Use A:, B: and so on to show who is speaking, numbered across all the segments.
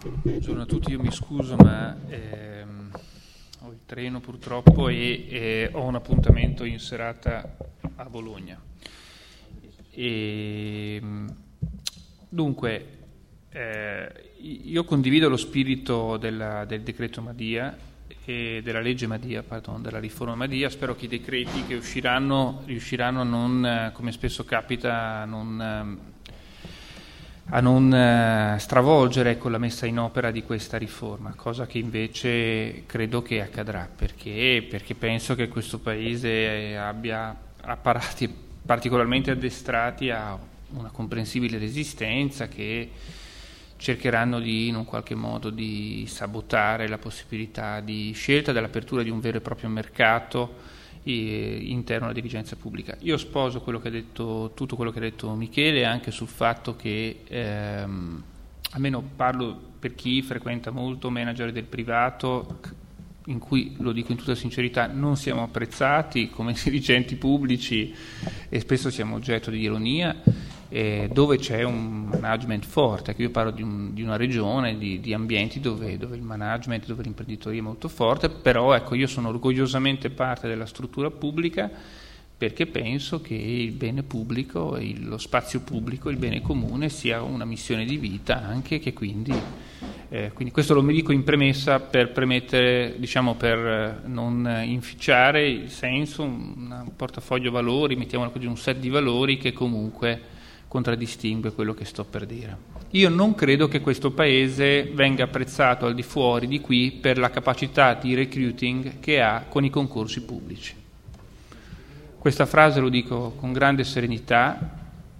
A: Buongiorno a tutti, io mi scuso ma ho il treno purtroppo e ho un appuntamento in serata a Bologna. Dunque, io condivido lo spirito del decreto Madia e della legge Madia, della riforma Madia. Spero che i decreti che usciranno riusciranno a non, come spesso capita, a non stravolgere con la messa in opera di questa riforma, cosa che invece credo che accadrà, perché penso che questo Paese abbia apparati particolarmente addestrati a una comprensibile resistenza che cercheranno in un qualche modo di sabotare la possibilità di scelta dell'apertura di un vero e proprio mercato interno alla dirigenza pubblica. Io sposo tutto quello che ha detto Michele, anche sul fatto che almeno parlo per chi frequenta molto manager del privato, in cui, lo dico in tutta sincerità, non siamo apprezzati come dirigenti pubblici e spesso siamo oggetto di ironia, dove c'è un management forte. Io parlo di una regione, di ambienti dove il management, dove l'imprenditoria è molto forte, però ecco, io sono orgogliosamente parte della struttura pubblica perché penso che il bene pubblico, lo spazio pubblico, il bene comune sia una missione di vita, anche che quindi questo lo mi dico in premessa per permettere, per non inficiare il senso, un portafoglio valori, mettiamolo così, un set di valori che comunque contraddistingue quello che sto per dire. Io non credo che questo Paese venga apprezzato al di fuori di qui per la capacità di recruiting che ha con i concorsi pubblici. Questa frase lo dico con grande serenità.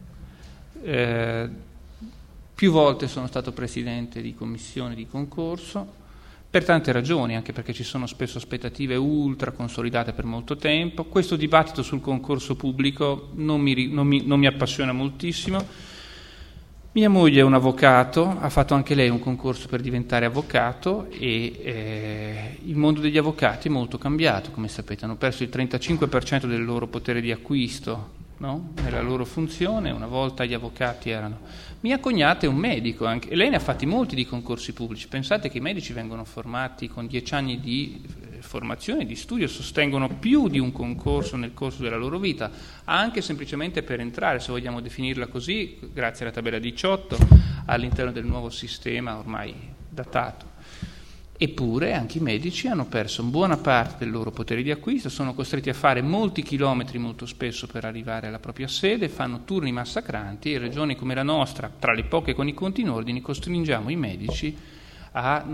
A: Più volte sono stato presidente di commissione di concorso, per tante ragioni, anche perché ci sono spesso aspettative ultra consolidate per molto tempo. Questo dibattito sul concorso pubblico non mi appassiona moltissimo. Mia moglie è un avvocato, ha fatto anche lei un concorso per diventare avvocato e il mondo degli avvocati è molto cambiato, come sapete, hanno perso il 35% del loro potere di acquisto, no? Nella loro funzione. Una volta gli avvocati erano... Mia cognata è un medico, e lei ne ha fatti molti di concorsi pubblici. Pensate che i medici vengono formati con 10 anni di formazione, di studio, sostengono più di un concorso nel corso della loro vita, anche semplicemente per entrare, se vogliamo definirla così, grazie alla tabella 18, all'interno del nuovo sistema ormai datato. Eppure anche i medici hanno perso buona parte del loro potere di acquisto, sono costretti a fare molti chilometri molto spesso per arrivare alla propria sede, fanno turni massacranti e in regioni come la nostra, tra le poche con i conti in ordine, costringiamo i medici a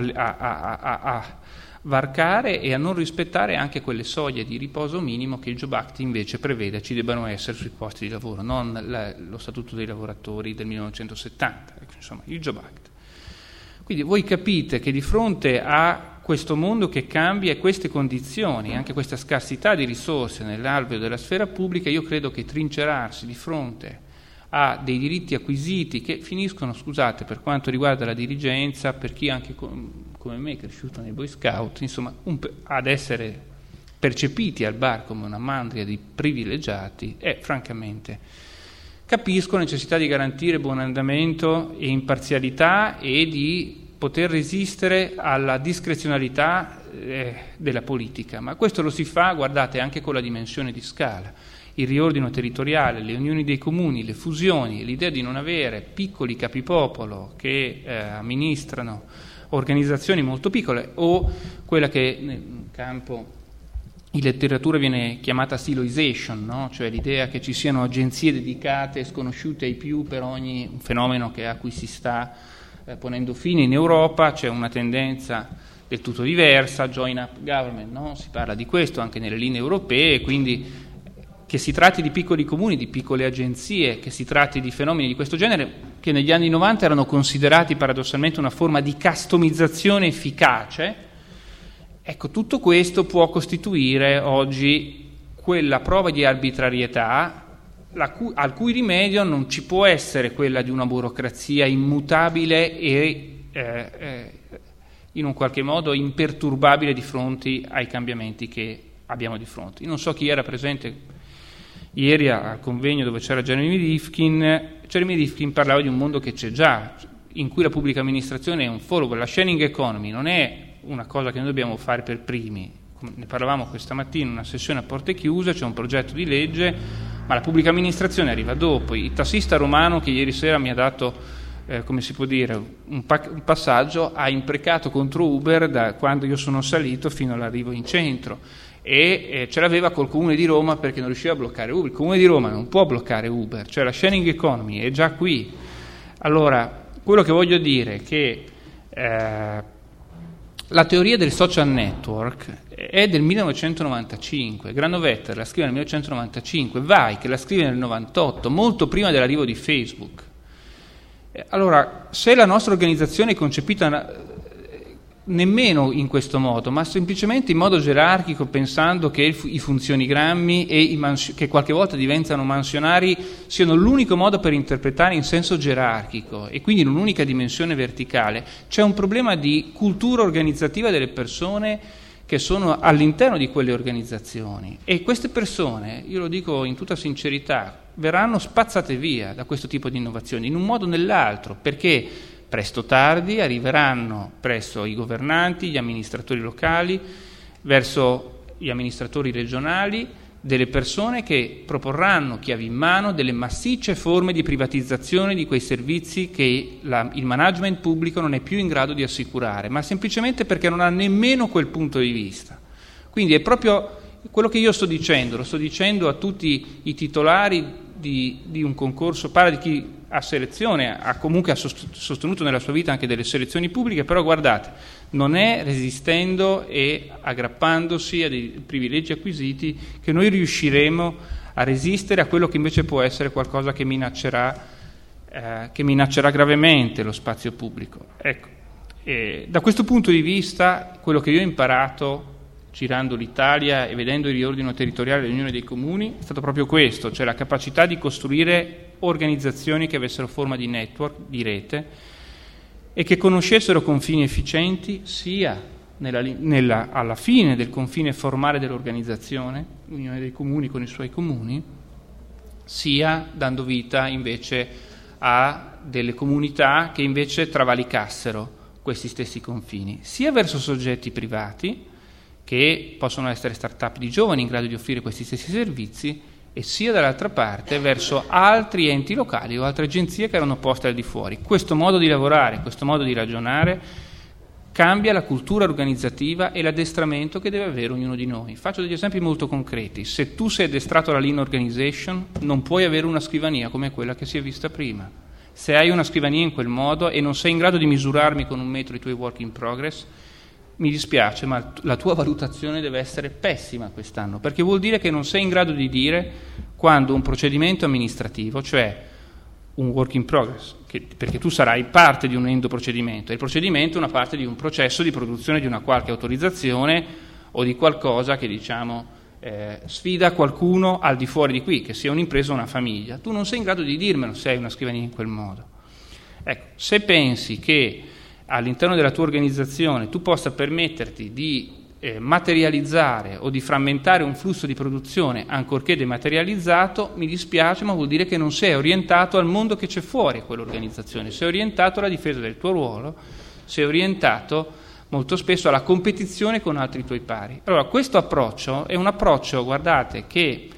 A: varcare e a non rispettare anche quelle soglie di riposo minimo che il Job Act invece prevede ci debbano essere sui posti di lavoro, non lo Statuto dei lavoratori del 1970, insomma il Job Act. Quindi voi capite che di fronte a questo mondo che cambia e queste condizioni, anche questa scarsità di risorse nell'alveo della sfera pubblica, io credo che trincerarsi di fronte a dei diritti acquisiti che finiscono, scusate, per quanto riguarda la dirigenza, per chi anche come me è cresciuto nei Boy Scout, insomma, ad essere percepiti al bar come una mandria di privilegiati, è francamente... Capisco la necessità di garantire buon andamento e imparzialità e di poter resistere alla discrezionalità della politica, ma questo lo si fa, guardate, anche con la dimensione di scala. Il riordino territoriale, le unioni dei comuni, le fusioni, l'idea di non avere piccoli capipopolo che amministrano organizzazioni molto piccole, o quella che nel campo in letteratura viene chiamata siloization, no? Cioè l'idea che ci siano agenzie dedicate, sconosciute ai più per ogni fenomeno a cui si sta ponendo fine. In Europa c'è una tendenza del tutto diversa, join up government, no? Si parla di questo anche nelle linee europee, quindi che si tratti di piccoli comuni, di piccole agenzie, che si tratti di fenomeni di questo genere, che negli anni 90 erano considerati paradossalmente una forma di customizzazione efficace. Ecco, tutto questo può costituire oggi quella prova di arbitrarietà al cui rimedio non ci può essere quella di una burocrazia immutabile e in un qualche modo imperturbabile di fronte ai cambiamenti che abbiamo di fronte. Io non so chi era presente ieri al convegno dove c'era Jeremy Rifkin. Jeremy Rifkin parlava di un mondo che c'è già. in cui la pubblica amministrazione è un follower. La sharing economy non è una cosa che noi dobbiamo fare per primi. Ne parlavamo questa mattina in una sessione a porte chiuse, c'è un progetto di legge, ma la pubblica amministrazione arriva dopo. Il tassista romano che ieri sera mi ha dato, come si può dire, un passaggio, ha imprecato contro Uber da quando io sono salito fino all'arrivo in centro, e ce l'aveva col Comune di Roma perché non riusciva a bloccare Uber. Il Comune di Roma non può bloccare Uber, cioè la sharing economy è già qui. Allora, quello che voglio dire è che la teoria del social network è del 1995, Granovetter la scrive nel 1995, Weick la scrive nel 98, molto prima dell'arrivo di Facebook. Allora, se la nostra organizzazione è concepita nemmeno in questo modo, ma semplicemente in modo gerarchico, pensando che i funzionigrammi e che qualche volta diventano mansionari siano l'unico modo per interpretare in senso gerarchico e quindi in un'unica dimensione verticale, c'è un problema di cultura organizzativa delle persone che sono all'interno di quelle organizzazioni, e queste persone, io lo dico in tutta sincerità, verranno spazzate via da questo tipo di innovazioni in un modo o nell'altro, perché presto o tardi arriveranno presso i governanti, gli amministratori locali, verso gli amministratori regionali, delle persone che proporranno chiavi in mano delle massicce forme di privatizzazione di quei servizi che il management pubblico non è più in grado di assicurare, ma semplicemente perché non ha nemmeno quel punto di vista. Quindi è proprio quello che io sto dicendo, lo sto dicendo a tutti i titolari di un concorso, parla di chi ha selezione, ha sostenuto nella sua vita anche delle selezioni pubbliche, però guardate, non è resistendo e aggrappandosi a dei privilegi acquisiti che noi riusciremo a resistere a quello che invece può essere qualcosa che minaccerà gravemente lo spazio pubblico. Ecco, da questo punto di vista, quello che io ho imparato girando l'Italia e vedendo il riordino territoriale dell'Unione dei Comuni è stato proprio questo, cioè la capacità di costruire organizzazioni che avessero forma di network, di rete, e che conoscessero confini efficienti sia alla fine del confine formale dell'organizzazione, l'Unione dei Comuni con i suoi comuni, sia dando vita invece a delle comunità che invece travalicassero questi stessi confini, sia verso soggetti privati, che possono essere start-up di giovani in grado di offrire questi stessi servizi, e sia dall'altra parte verso altri enti locali o altre agenzie che erano poste al di fuori. Questo modo di lavorare, questo modo di ragionare cambia la cultura organizzativa e l'addestramento che deve avere ognuno di noi. Faccio degli esempi molto concreti. Se tu sei addestrato alla Lean Organization, non puoi avere una scrivania come quella che si è vista prima. Se hai una scrivania in quel modo e non sei in grado di misurarmi con un metro i tuoi work in progress, mi dispiace, ma la tua valutazione deve essere pessima quest'anno, perché vuol dire che non sei in grado di dire quando un procedimento amministrativo, cioè un work in progress, perché tu sarai parte di un endoprocedimento, e il procedimento è una parte di un processo di produzione di una qualche autorizzazione o di qualcosa che sfida qualcuno al di fuori di qui, che sia un'impresa o una famiglia. Tu non sei in grado di dirmelo se hai una scrivania in quel modo. Ecco, se pensi che all'interno della tua organizzazione tu possa permetterti di materializzare o di frammentare un flusso di produzione ancorché dematerializzato, mi dispiace, ma vuol dire che non sei orientato al mondo che c'è fuori a quell'organizzazione, sei orientato alla difesa del tuo ruolo, sei orientato molto spesso alla competizione con altri tuoi pari. Allora, questo approccio è un approccio, guardate, che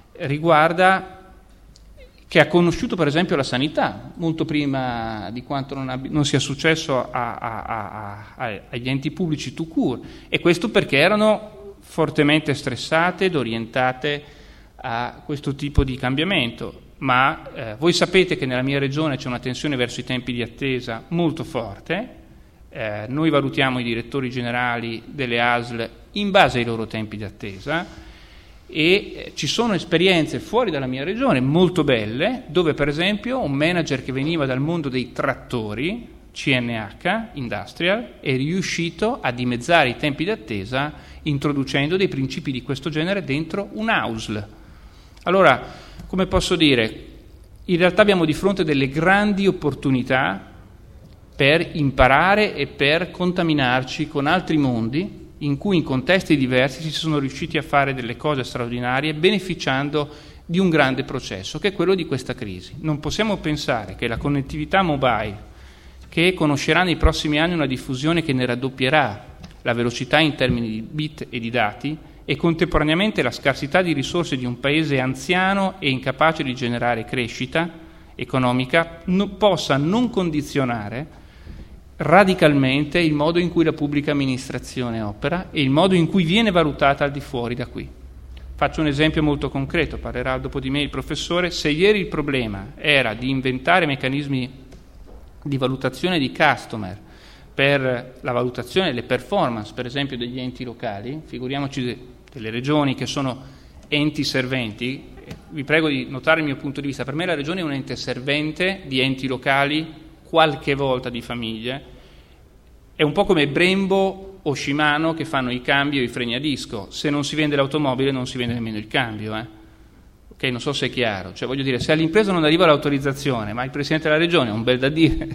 A: ha conosciuto per esempio la sanità molto prima di quanto non sia successo agli enti pubblici tout court, e questo perché erano fortemente stressate ed orientate a questo tipo di cambiamento. Ma voi sapete che nella mia regione c'è una tensione verso i tempi di attesa molto forte. Noi valutiamo i direttori generali delle ASL in base ai loro tempi di attesa, e ci sono esperienze fuori dalla mia regione molto belle, dove per esempio un manager che veniva dal mondo dei trattori, CNH, Industrial, è riuscito a dimezzare i tempi d'attesa introducendo dei principi di questo genere dentro un ASL. Allora, come posso dire, in realtà abbiamo di fronte delle grandi opportunità per imparare e per contaminarci con altri mondi in cui in contesti diversi si sono riusciti a fare delle cose straordinarie beneficiando di un grande processo che è quello di questa crisi. Non possiamo pensare che la connettività mobile, che conoscerà nei prossimi anni una diffusione che ne raddoppierà la velocità in termini di bit e di dati, e contemporaneamente la scarsità di risorse di un paese anziano e incapace di generare crescita economica possa non condizionare radicalmente il modo in cui la pubblica amministrazione opera e il modo in cui viene valutata al di fuori da qui. Faccio un esempio molto concreto, parlerà dopo di me il professore. Se ieri il problema era di inventare meccanismi di valutazione di customer per la valutazione delle performance, per esempio, degli enti locali, figuriamoci delle regioni che sono enti serventi. Vi prego di notare il mio punto di vista: per me la regione è un ente servente di enti locali, qualche volta di famiglie. È un po' come Brembo o Shimano che fanno i cambi o i freni a disco. Se non si vende l'automobile non si vende nemmeno il cambio, Ok, non so se è chiaro. Cioè, voglio dire, se all'impresa non arriva l'autorizzazione, ma il Presidente della Regione ha un bel da dire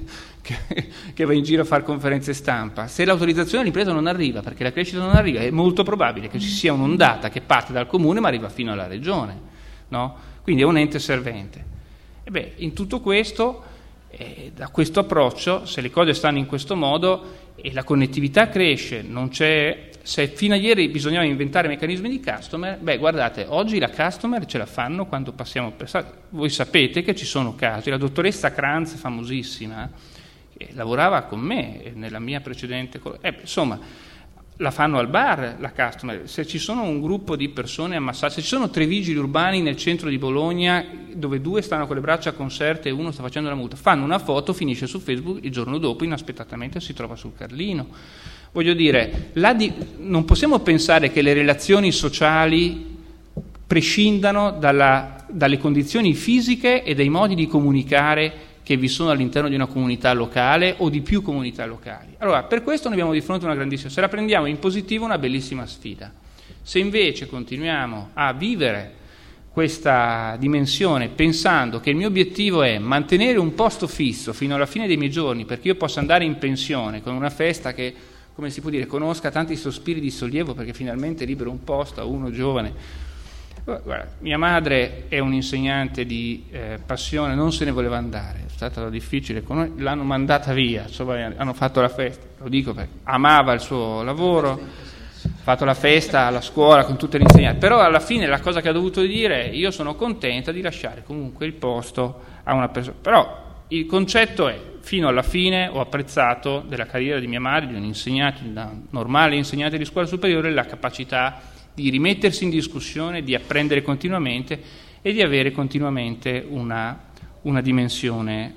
A: che va in giro a fare conferenze stampa, se l'autorizzazione all'impresa non arriva perché la crescita non arriva, è molto probabile che ci sia un'ondata che parte dal comune ma arriva fino alla regione, no? Quindi è un ente servente. In tutto questo, da questo approccio, se le cose stanno in questo modo e la connettività cresce, non c'è. Se fino a ieri bisognava inventare meccanismi di customer, guardate, oggi la customer ce la fanno quando passiamo per... Voi sapete che ci sono casi, la dottoressa Kranz, famosissima, lavorava con me nella mia precedente... insomma, la fanno al bar la customer. Se ci sono un gruppo di persone ammassate, se ci sono 3 vigili urbani nel centro di Bologna dove 2 stanno con le braccia conserte e uno sta facendo la multa, fanno una foto, finisce su Facebook, il giorno dopo inaspettatamente si trova sul Carlino. Voglio dire, non possiamo pensare che le relazioni sociali prescindano dalle condizioni fisiche e dai modi di comunicare che vi sono all'interno di una comunità locale o di più comunità locali. Allora, per questo noi abbiamo di fronte una grandissima... Se la prendiamo in positivo, una bellissima sfida. Se invece continuiamo a vivere questa dimensione pensando che il mio obiettivo è mantenere un posto fisso fino alla fine dei miei giorni, perché io possa andare in pensione con una festa che, come si può dire, conosca tanti sospiri di sollievo perché finalmente libero un posto a uno giovane. Guarda, mia madre è un insegnante di passione, non se ne voleva andare, è stata difficile con noi, l'hanno mandata via, insomma, hanno fatto la festa, lo dico perché amava il suo lavoro, ha fatto la festa alla scuola con tutte le insegnanti, però alla fine la cosa che ha dovuto dire è: io sono contenta di lasciare comunque il posto a una persona. Però il concetto è: fino alla fine ho apprezzato della carriera di mia madre, di un insegnante, di una normale insegnante di scuola superiore, la capacità di rimettersi in discussione, di apprendere continuamente e di avere continuamente una dimensione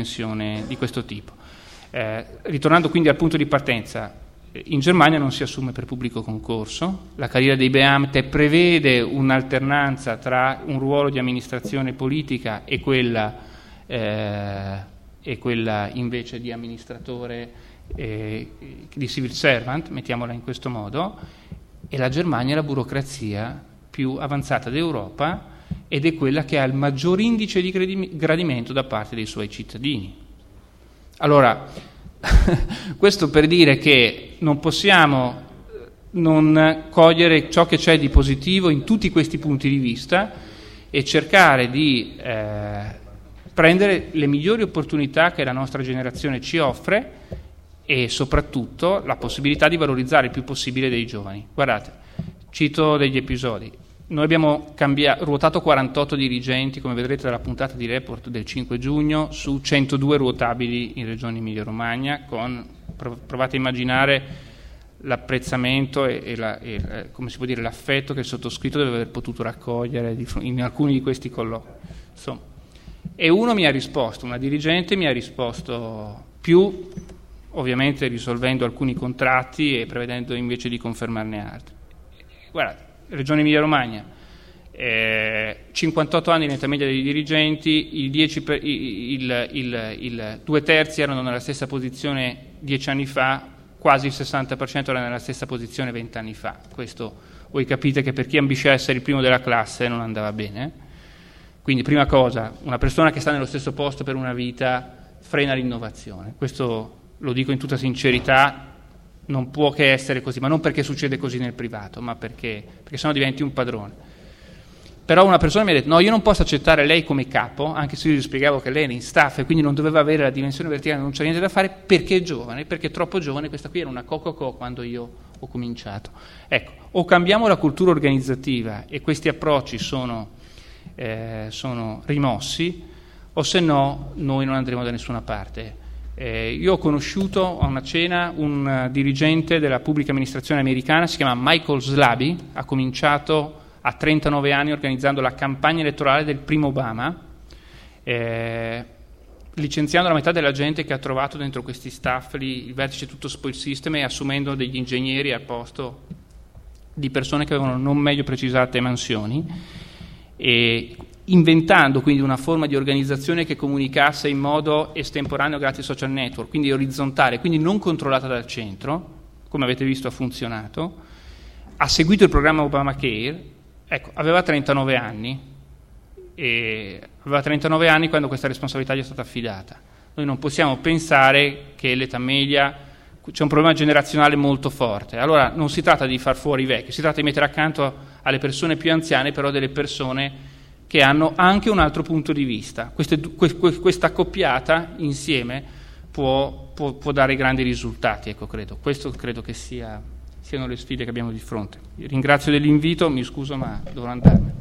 A: di questo tipo. Ritornando quindi al punto di partenza, in Germania non si assume per pubblico concorso, la carriera dei Beamte prevede un'alternanza tra un ruolo di amministrazione politica e quella invece di amministratore di civil servant, mettiamola in questo modo. E la Germania è la burocrazia più avanzata d'Europa ed è quella che ha il maggior indice di gradimento da parte dei suoi cittadini. Allora, questo per dire che non possiamo non cogliere ciò che c'è di positivo in tutti questi punti di vista e cercare di prendere le migliori opportunità che la nostra generazione ci offre e soprattutto la possibilità di valorizzare il più possibile dei giovani. Guardate, cito degli episodi. Noi abbiamo ruotato 48 dirigenti, come vedrete dalla puntata di report del 5 giugno, su 102 ruotabili in Regione Emilia-Romagna, provate a immaginare l'apprezzamento e come si può dire, l'affetto che il sottoscritto deve aver potuto raccogliere in alcuni di questi colloqui. Insomma, e una dirigente mi ha risposto più, ovviamente risolvendo alcuni contratti e prevedendo invece di confermarne altri. Guardate, Regione Emilia-Romagna, 58 anni in età media dei dirigenti, i 2/3 erano nella stessa posizione 10 anni fa, quasi il 60% era nella stessa posizione 20 anni fa. Questo voi capite che per chi ambisce a essere il primo della classe non andava bene. Quindi, prima cosa, una persona che sta nello stesso posto per una vita frena l'innovazione. Questo lo dico in tutta sincerità, non può che essere così, ma non perché succede così nel privato, ma perché sennò diventi un padrone. Però una persona mi ha detto: no, io non posso accettare lei come capo, anche se io gli spiegavo che lei era in staff e quindi non doveva avere la dimensione verticale, non c'è niente da fare, perché è giovane, perché è troppo giovane. Questa qui era una co quando io ho cominciato. Ecco, o cambiamo la cultura organizzativa e questi approcci sono rimossi, o se no noi non andremo da nessuna parte. Io ho conosciuto a una cena un dirigente della pubblica amministrazione americana, si chiama Michael Slaby, ha cominciato a 39 anni organizzando la campagna elettorale del primo Obama, licenziando la metà della gente che ha trovato dentro questi staff lì, il vertice tutto spoil system, e assumendo degli ingegneri al posto di persone che avevano non meglio precisate mansioni, e inventando quindi una forma di organizzazione che comunicasse in modo estemporaneo grazie ai social network, quindi orizzontale, quindi non controllata dal centro, come avete visto ha funzionato. Ha seguito il programma Obamacare. Ecco, aveva 39 anni quando questa responsabilità gli è stata affidata. Noi non possiamo pensare che l'età media, c'è un problema generazionale molto forte. Allora non si tratta di far fuori i vecchi, si tratta di mettere accanto alle persone più anziane però delle persone che hanno anche un altro punto di vista. Questa accoppiata insieme può dare grandi risultati, ecco, Questo credo che siano le sfide che abbiamo di fronte. Ringrazio dell'invito, mi scuso ma dovrò andarmene.